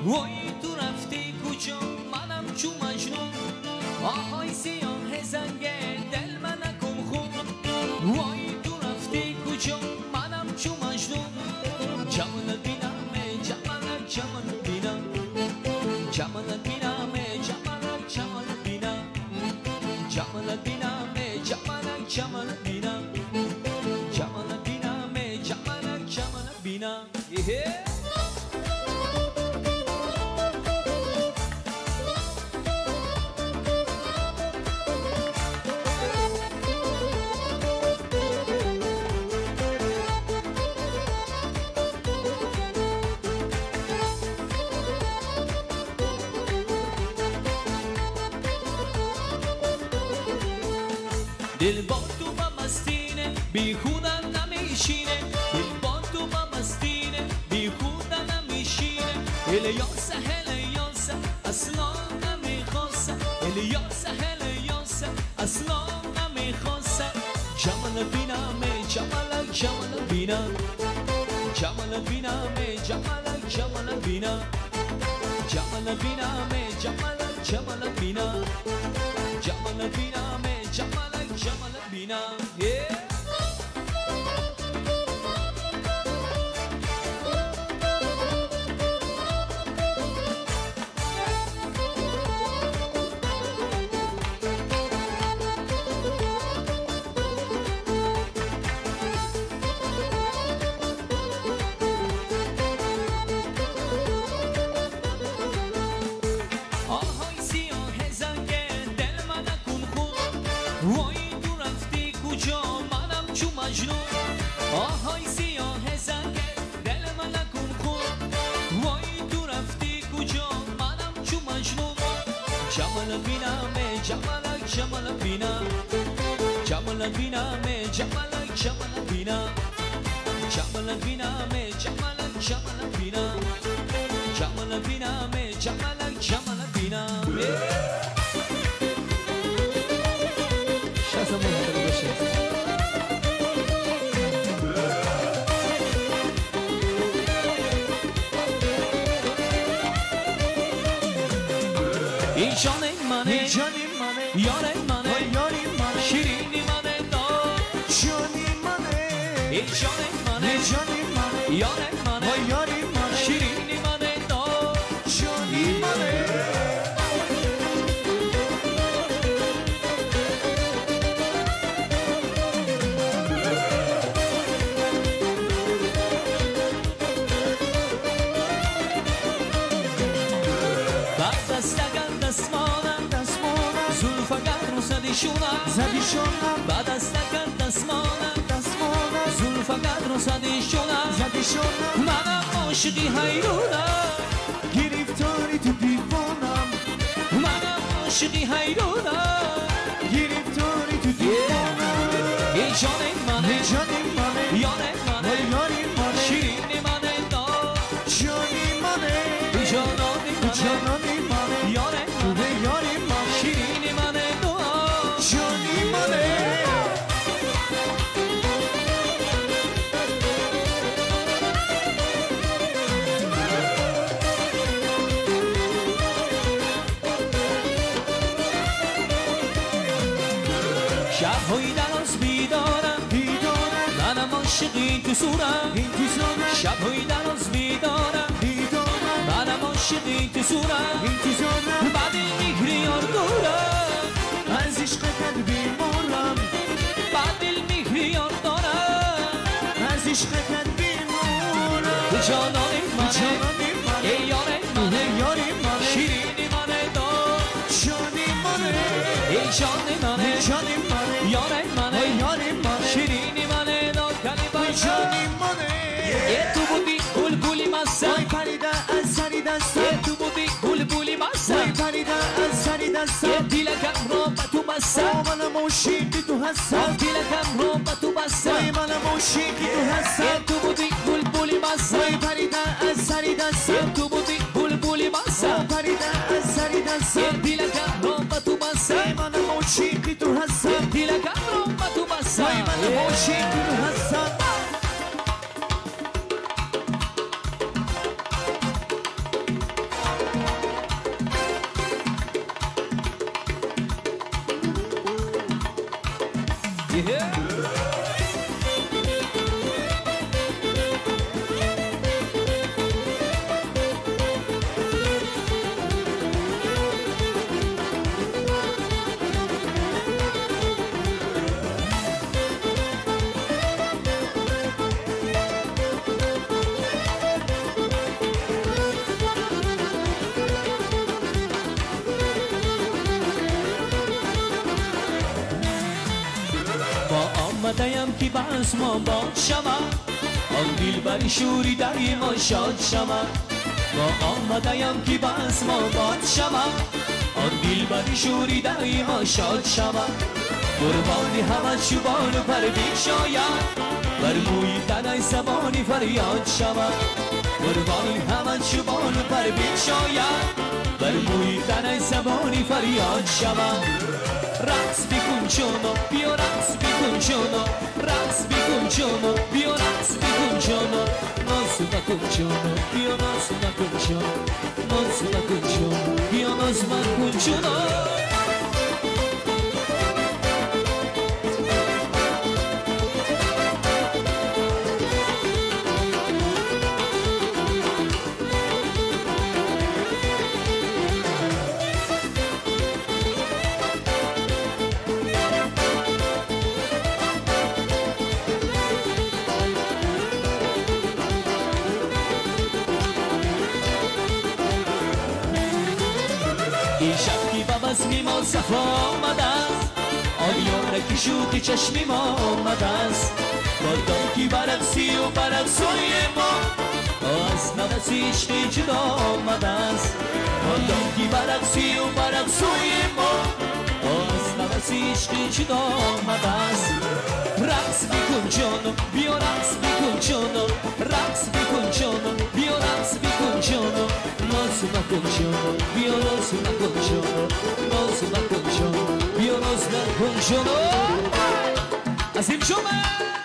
وای تو رفتی کجا منم چو مجنون آهای سیاه زنگه دل من نکن خون وای تو رفتی کجا منم چو مجنون جمالت بینم جمالت جمالت بینم جمالت بینم جمالت جمالت بینم جمالت بینم جمالت جمالت بینم جمالت بینم جمالت جمالت بینم دل با تو با مستینه بیخودن نمیشینه دل با تو با مستینه بیخودن نمیشینه الیاس الیاس اصلا نمیخواسته الیاس الیاس اصلا نمیخواسته جمالت بینم جمالت جمالت بینم جمالت بینم جمالت جمالت بینم جمالت بینم جمالت جمالت بینم جمالت بینم جمالت جمالت بینم آهای سیاه زنگه دل من نکن خون وای تو رفتی کجا منم چو مجنون آهای سیاه زنگه دل من نکن خون وای تو رفتی کجا منم چو مجنون جمالت بینم جمالت جمالت بینم جمالت بینم جمالت جمالت بینم جمالت بینم جمالت جمالت بینم جمالت بینم جمالت جمالت بینم شاسم باشه این جان منه یار منه شیرینی منه دار جانی منه این جان منه یار منه شیرینی منه دار جانی منه بعد دست اگر دستمانم زلفگر رو زدیشونم بعد از اگر دستمانم زلفگر رو زدیشونم منم عاشقی حیرونم گرفتاری تو دیوانم منم عاشقی حیرونم گرفتاری تو دیوانم ای جان منه یار منه شیرینی منه دار جانی منه جانانی منه یار منه شیرینی منه دار جانی منه شب‌های دراز بیدارم منم عاشقی تو صورم شب‌های دراز بیدارم منم عاشقی تو صورم بعد میگری یار دورم از عشقت بیمارم بعد میگری یار دارم از عشقت بیمارم تو جانان منه ای یار منه شیرینی منه دار جانی منه ای جان منه یار منه شیرینی منه دار کلی باشم جانی منه یه تو بودی بلبلی مستم وای پریده از سری دستم یه تو بودی بلبلی وای مستم پریده از سری یه دستم دیلکم رو به تو بستم منم موشیقی تو هستم دیلکم رو به تو بستم وای منم موشیقی تو یه هستم تو بودی بلبلی مستم وای پریده از سری یه دستم تو بودی بلبلی مستم پریده از سری یه دستم دیلکم رو به تو وای بستم منم موشیقی تو هستم دیلکم رو به تو بستم وای منم موشیقی تو هستم آمدیم که بس ما باد شما آن دل بری شوری دری ما شاد شما با آمدیم که بس ما باد شما آن دل بری شوری دری ما شاد شما قربانی همه شبان پر بیشاید بر موی تنای زبانی فریاد شما قربانی همه شبان پر بیشاید بر موی تنای زبانی فریاد شما رقص بکن جانو بیا رقص بکن جانو رقص بکن جانو بیا رقص بکن جانو ناز نکن جانو بیا ناز نکن جانو ناز نکن جانو بیا ناز نکن جانو بزمی ما صفا آمده است آلیان که شوخی چشمی ما آمده است با دانکی برقصی و برقصای ما از نفس عشق جدا آمده است با دانکی برقصی و برقصای ما از نفس عشق جدا آمده است رقص بکن جانو بیا رقص بکن جانو رقص بکن جانو بیا رقص بکن جانو ناز نکن جانو بیا ناز نکن جانو ناز نکن جانو بیا ناز نکن جانو عظیم شما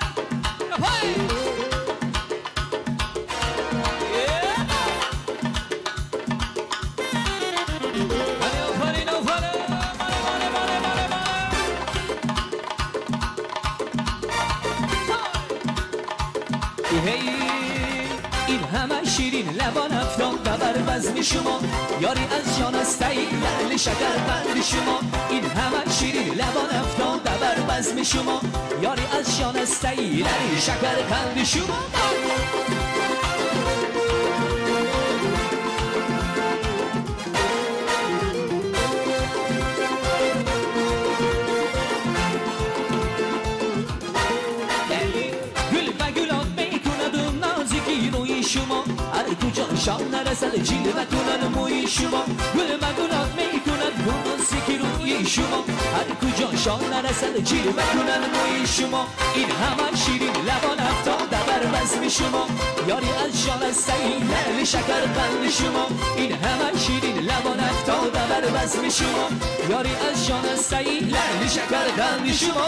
این همه شیرین لبان افتاد بر وزن شما یاری از جان است لعل شکر قند شما این همه شیرین لبان افتاد بر وزن شما یاری از جان است لعل شکر قند شما شما هر کجا شام نرسد جلوه کنن موی شما گل مگونات میکند موسیقی روی شما هر کجا شام نرسد جلوه کنن موی شما این همه شیرین لبان افتاد بر وزن شما یاری از جان است لعل شکر قند شما این همه شیرین لبان افتاد بر وزن شما یاری از جان است لعل شکر قند شما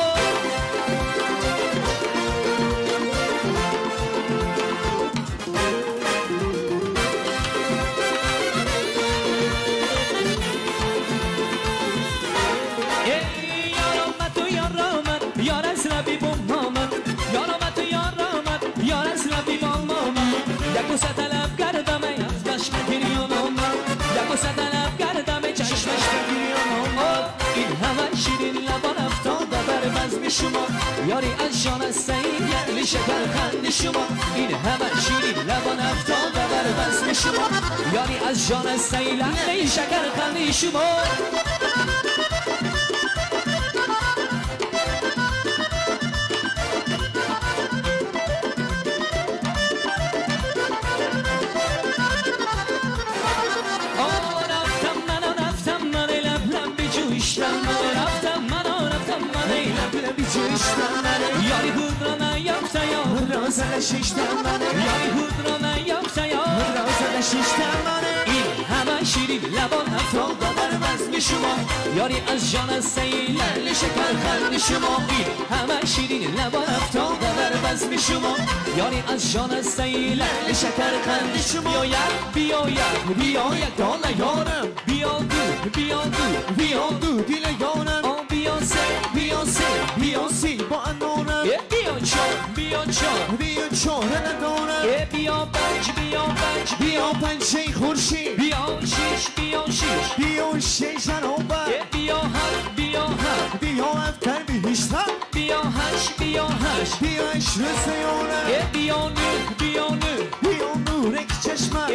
یکو طلب کردم از چشم گریانم یکو طلب کردم چشمش گریانم این همه شیرین لبان افتاد بر وزن شما یاری از جان است لعل شکر قند شما این همه شیرین لبان افتاد بر وزن شما یاری از جان است لعل شکر قند شما یاری خود را نیافته یا رازد شیشتم منه یاری خود را نیافته یا رازد شیشتم منه این همه شیرین لبان افتاد بر وزن قلب شما یاری از جان هستین لعل شکر قلب شما همه شیرین لبان افتاد بر بزم شما یاری از جان هستین لعل شکر قلب شما بیاید دال یارم بیا دو دیل یارم بیانسی با انارم بیا چار ندارم بیا پنج خورشید بیا شیش نوبت بیا افتر بهشتم بیا هش رسیانم بیا نور اک چشمم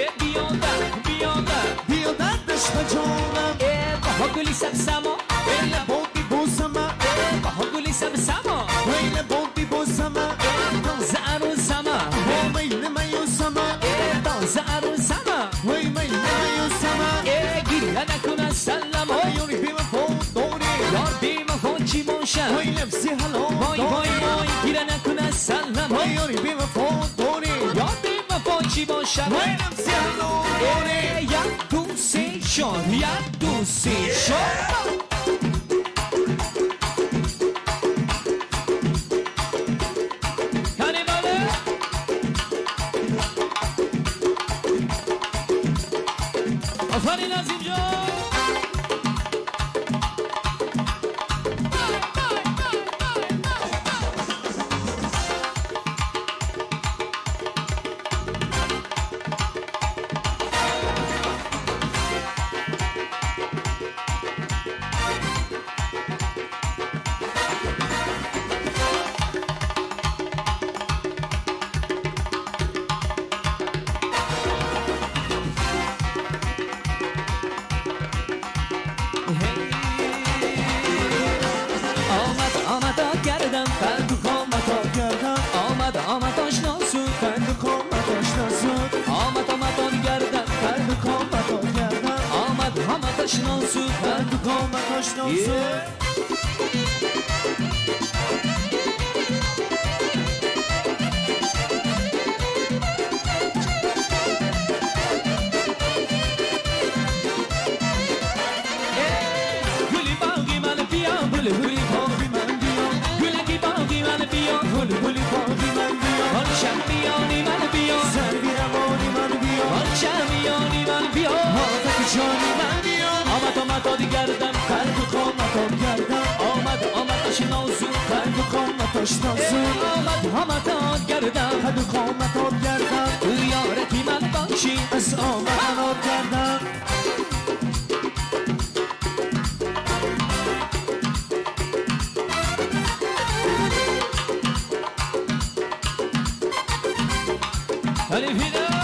بیا دردش بجانم بها گلی سبسما بودی بوسما بها گلی سبسما ویل بودی بوسما دانز عروسما میل میوسما دانز عروسما وی میل میوسما گیره نکنه سلام یاری بیم فوتوری یار بیم فوچی باشم وی نفسی حالا وای گیره نکنه سلام یاری بیم فوتوری یار بیم فوچی باشم وی نفسی حالا یک دو سه چار آفرین از اینجا آمد آشناسو فرد کامت آشناسو آمد گردن فرد کامت گردن آمد آشناسو فرد کامت آشناسو گلی باقی من بیا گلی باقی من بیا گلی باقی من بیا گلی باقی من بیا شمیانی من بیا سروی روانی من بیا شمیانی من بیا حافظ جانی من بیا آمد گردن فرد قامت گردن آمد آشناسو فرد قامت آشناسو آمد گردن فرد قامت گردن تو یارتی من باشی از آمد گردن Alifina,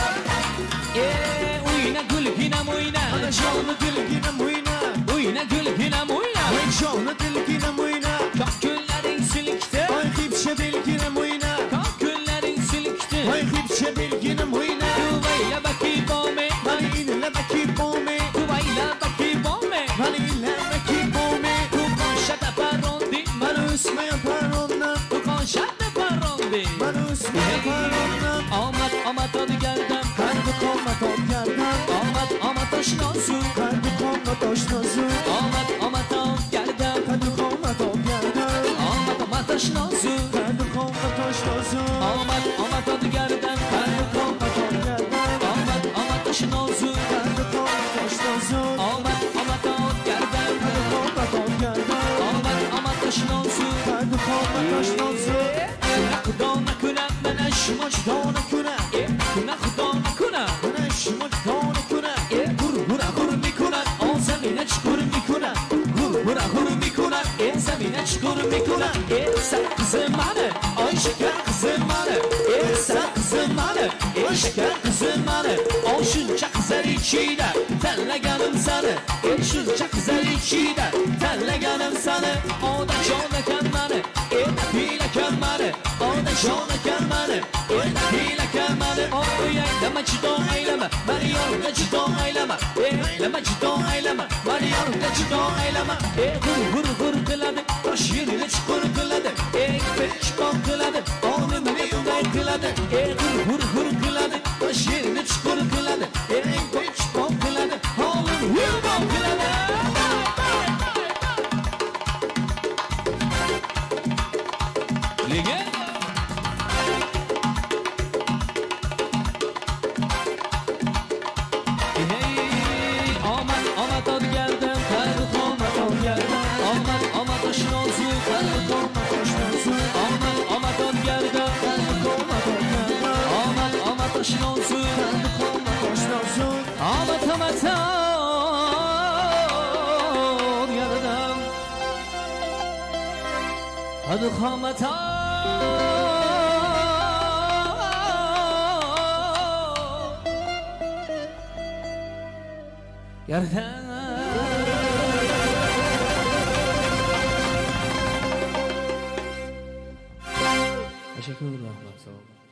oyna gülgina moyna, şanlı gülgina moyna, oyna gülgina moyna, şanlı gülgina moyna, kalk güllerin silikte, ay hipşe bilgina moyna, kalk güllerin silikte, ay hipşe bilgina moyna, duvayla bakip ome, vanilla bakip ome, duvayla bakip ome, vanilla bakip ome, tu konşata parondi, manu usme paronna, tu konşata parondi, manu usme paronna. آمد گردم قلب کامت گردم آمد آشناسو قلب کامت آشناسو آمد گردم قلب کامت گردم آمد آشناسو قلب کامت آشناسو آمد گردم قلب کامت گردم آمد آشناسو قلب کامت آشناسو آمد گردم قلب کامت گردم آمد آشناسو قلب کامت آشناسو خدا نکنم من شما جدا نکنم خدا نکنم من شما جدا نکنم هور میکنم آن زمینه چکور میکنم هور میکنم این زمینه چکور میکنم این سرقز منه آن شکر قز منه این سرقز منه این شکر قز منه آن شونچه قزری چیده تلگنم سنه این شونچه قزری چیده تلگنم سنه آن جانکن منه این پیلکن منه آن جانکن منه این پیلکن منه لما جدا اyleme beni yanımda cida eyleme lama cida eyleme beni yanımda cida eyleme hır kıladı baş yerine çukur kıladı peşman kıladı alnım yanımda kıladı hır kıladı baş yerine çukur kıladı peşman kıladı alnım yanımda kıladı یادم هدو خامتا یادم تشکر رحمت